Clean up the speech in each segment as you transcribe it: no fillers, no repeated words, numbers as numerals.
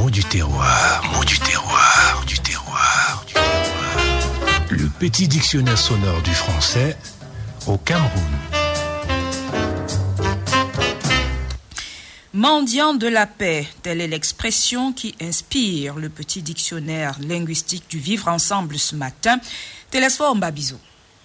mots du terroir, mots du terroir, du terroir, du terroir. Le petit dictionnaire sonore du français au Cameroun. Mendiant de la paix, telle est l'expression qui inspire le petit dictionnaire linguistique du vivre ensemble ce matin. Télésphore Mbabizo.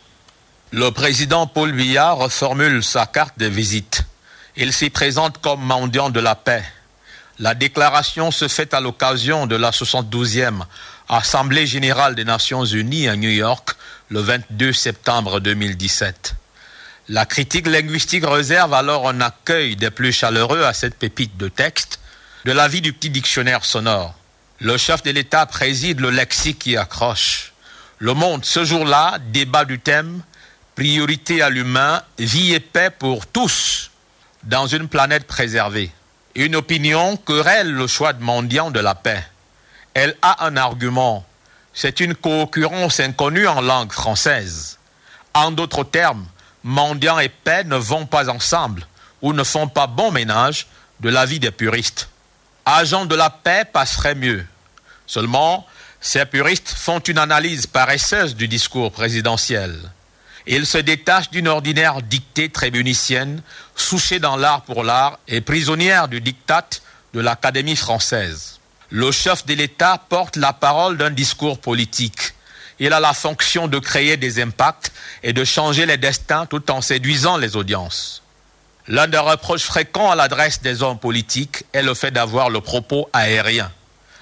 Le président Paul Biya reformule sa carte de visite. Il s'y présente comme mendiant de la paix. La déclaration se fait à l'occasion de la 72e Assemblée générale des Nations unies à New York le 22 septembre 2017. La critique linguistique réserve alors un accueil des plus chaleureux à cette pépite de texte de la vie du petit dictionnaire sonore. Le chef de l'État préside le lexique qui accroche. Le Monde, ce jour-là, débat du thème « Priorité à l'humain, vie et paix pour tous dans une planète préservée ». Une opinion querelle le choix de mendiant de la paix. Elle a un argument. C'est une co-occurrence inconnue en langue française. En d'autres termes, mendiant et paix ne vont pas ensemble ou ne font pas bon ménage de l'avis des puristes. Agent de la paix passerait mieux. Seulement, ces puristes font une analyse paresseuse du discours présidentiel. Ils se détachent d'une ordinaire dictée tribunicienne, souchée dans l'art pour l'art et prisonnière du diktat de l'Académie française. Le chef de l'État porte la parole d'un discours politique. Il a la fonction de créer des impacts et de changer les destins tout en séduisant les audiences. L'un des reproches fréquents à l'adresse des hommes politiques est le fait d'avoir le propos aérien.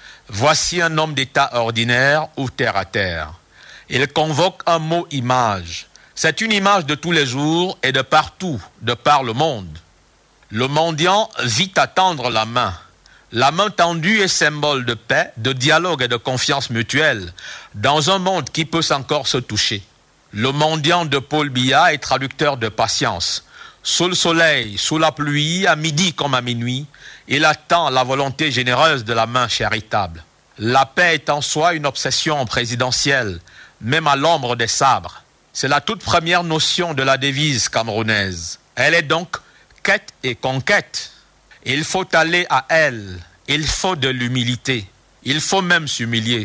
Voici un homme d'État ordinaire ou terre à terre. Il convoque un mot image. C'est une image de tous les jours et de partout, de par le monde. Le mendiant vit à tendre la main. La main tendue est symbole de paix, de dialogue et de confiance mutuelle, dans un monde qui peut encore se toucher. Le mendiant de Paul Biya est traducteur de patience. Sous le soleil, sous la pluie, à midi comme à minuit, il attend la volonté généreuse de la main charitable. La paix est en soi une obsession présidentielle, même à l'ombre des sabres. C'est la toute première notion de la devise camerounaise. Elle est donc quête et conquête. Il faut aller à elle. Il faut de l'humilité. Il faut même s'humilier.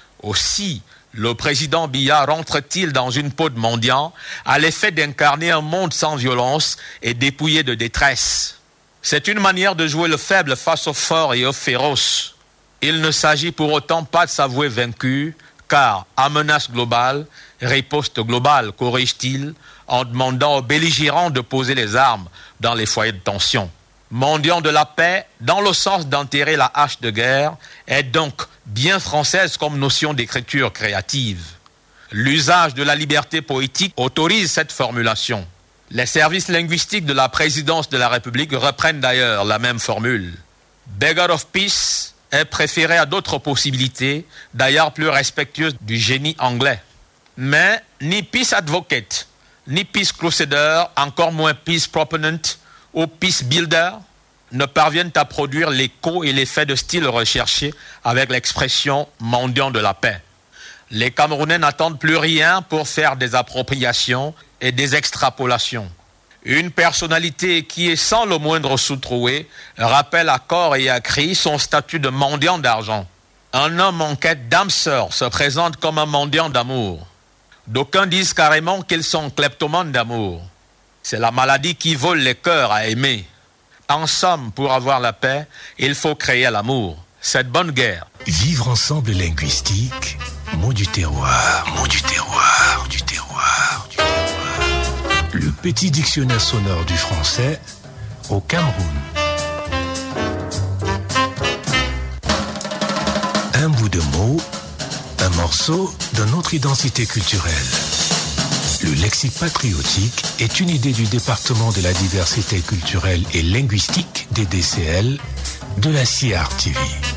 Aussi, le président Biya rentre-t-il dans une peau de mendiant à l'effet d'incarner un monde sans violence et dépouillé de détresse. C'est une manière de jouer le faible face au fort et au féroce. Il ne s'agit pour autant pas de s'avouer vaincu, car à menace globale, riposte globale, corrige-t-il, en demandant aux belligérants de poser les armes dans les foyers de tension. Mendiant de la paix, dans le sens d'enterrer la hache de guerre, est donc bien française comme notion d'écriture créative. L'usage de la liberté poétique autorise cette formulation. Les services linguistiques de la présidence de la République reprennent d'ailleurs la même formule. Beggar of peace est préféré à d'autres possibilités, d'ailleurs plus respectueuses du génie anglais. Mais ni peace advocate, ni peace crusader, encore moins peace proponent ou peace builder ne parviennent à produire l'écho et l'effet de style recherché avec l'expression mendiant de la paix. Les Camerounais n'attendent plus rien pour faire des appropriations et des extrapolations. Une personnalité qui est sans le moindre sous-troué rappelle à corps et à cri son statut de mendiant d'argent. Un homme en quête d'âme sœur se présente comme un mendiant d'amour. D'aucuns disent carrément qu'ils sont kleptomanes d'amour. C'est la maladie qui vole les cœurs à aimer. En somme, pour avoir la paix, il faut créer l'amour. Cette bonne guerre. Vivre ensemble linguistique, mots du terroir, mots du terroir, du terroir, du terroir. Le petit dictionnaire sonore du français au Cameroun. Un bout de mot, un morceau de notre identité culturelle. Le lexique patriotique est une idée du département de la diversité culturelle et linguistique des DCL de la CIAR TV.